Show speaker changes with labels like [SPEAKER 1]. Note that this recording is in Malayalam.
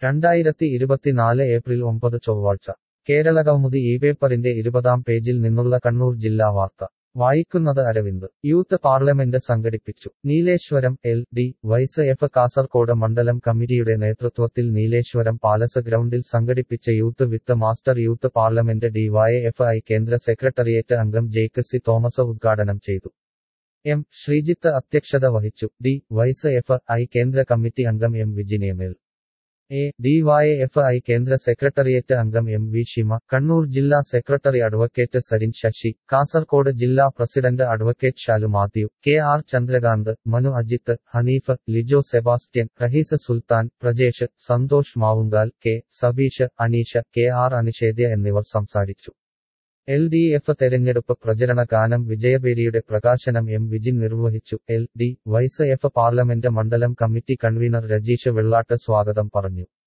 [SPEAKER 1] 2024 ഏപ്രിൽ 9 ചൊവ്വാഴ്ച കേരളകൗമുദി ഈ പേപ്പറിന്റെ 20-ാം പേജിൽ നിന്നുള്ള കണ്ണൂർ ജില്ലാ വാർത്ത വായിക്കുന്നത് അരവിന്ദ്. യൂത്ത് പാർലമെന്റ് സംഘടിപ്പിച്ചു. Nileshwaram L D. Y F. Kasaragod മണ്ഡലം കമ്മിറ്റിയുടെ നേതൃത്വത്തിൽ നീലേശ്വരം പാലസ് ഗ്രൗണ്ടിൽ സംഘടിപ്പിച്ച youth with master youth parliament DYFI കേന്ദ്ര സെക്രട്ടേറിയറ്റ് അംഗം ജേക്ക് സി തോമസ് ഉദ്ഘാടനം ചെയ്തു. എം. ശ്രീജിത്ത് അധ്യക്ഷത വഹിച്ചു. DYFI കേന്ദ്ര കമ്മിറ്റി അംഗം എം. വിജിനിയമേൽ DYFI കേന്ദ്ര സെക്രട്ടേറിയറ്റ് അംഗം MV ഷിമ, കണ്ണൂർ ജില്ലാ സെക്രട്ടറി അഡ്വക്കേറ്റ് സരിൻ ശശി, കാസർകോട് ജില്ലാ president advocate Shalu Mathew, KR Chandrakanth, Manu Ajith, Haneef, Lijo Sebastian, Raheez Sulthan, Prajesh, Santhosh Mavungal, Sabeesh, Aneesha, KR അനിഷേദ്യ എന്നിവർ സംസാരിച്ചു. LDF തെരഞ്ഞെടുപ്പ് പ്രചരണ ഗാനം വിജയബേരിയുടെ പ്രകാശനം M. വിജിൻ നിർവഹിച്ചു. LD. വൈസ് എഫ് പാർലമെന്റ് മണ്ഡലം കമ്മിറ്റി കൺവീനർ രജീഷ് വെള്ളാട്ട് സ്വാഗതം പറഞ്ഞു.